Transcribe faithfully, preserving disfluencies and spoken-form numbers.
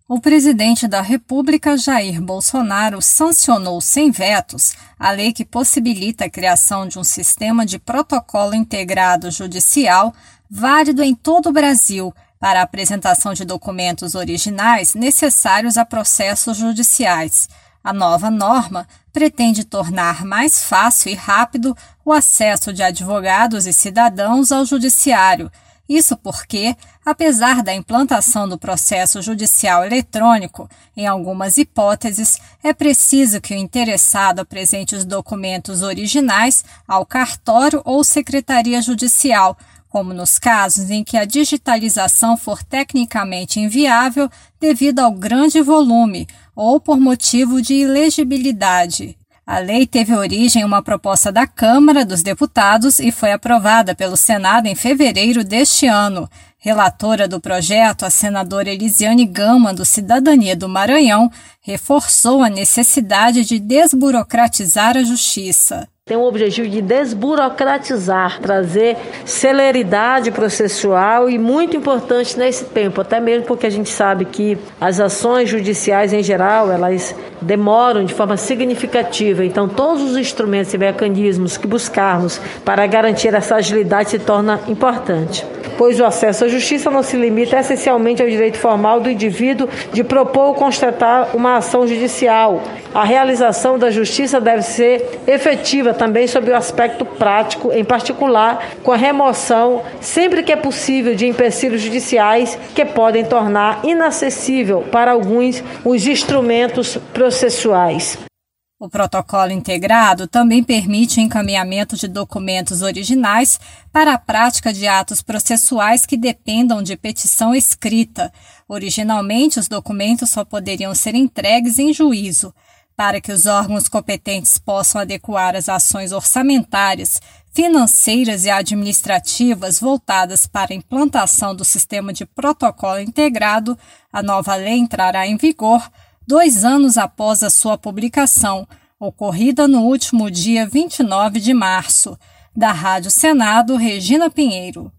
O presidente da República, Jair Bolsonaro, sancionou sem vetos a lei que possibilita a criação de um sistema de protocolo integrado judicial válido em todo o Brasil para a apresentação de documentos originais necessários a processos judiciais. A nova norma pretende tornar mais fácil e rápido o acesso de advogados e cidadãos ao judiciário. Isso porque, apesar da implantação do processo judicial eletrônico, em algumas hipóteses, é preciso que o interessado apresente os documentos originais ao cartório ou secretaria judicial, como nos casos em que a digitalização for tecnicamente inviável devido ao grande volume ou por motivo de ilegibilidade. A lei teve origem em uma proposta da Câmara dos Deputados e foi aprovada pelo Senado em fevereiro deste ano. Relatora do projeto, a senadora Elisiane Gama, do Cidadania do Maranhão, reforçou a necessidade de desburocratizar a justiça. Tem o objetivo de desburocratizar, trazer celeridade processual e muito importante nesse tempo, até mesmo porque a gente sabe que as ações judiciais em geral, elas demoram de forma significativa. Então, todos os instrumentos e mecanismos que buscarmos para garantir essa agilidade se torna importante, pois o acesso à justiça não se limita essencialmente ao direito formal do indivíduo de propor ou constatar uma ação judicial. A realização da justiça deve ser efetiva também sob o aspecto prático, em particular com a remoção, sempre que é possível, de empecilhos judiciais que podem tornar inacessível para alguns os instrumentos processuais. O protocolo integrado também permite o encaminhamento de documentos originais para a prática de atos processuais que dependam de petição escrita. Originalmente, os documentos só poderiam ser entregues em juízo. Para que os órgãos competentes possam adequar as ações orçamentárias, financeiras e administrativas voltadas para a implantação do sistema de protocolo integrado, a nova lei entrará em vigor dois anos após a sua publicação, ocorrida no último dia vinte e nove de março. Da Rádio Senado, Regina Pinheiro.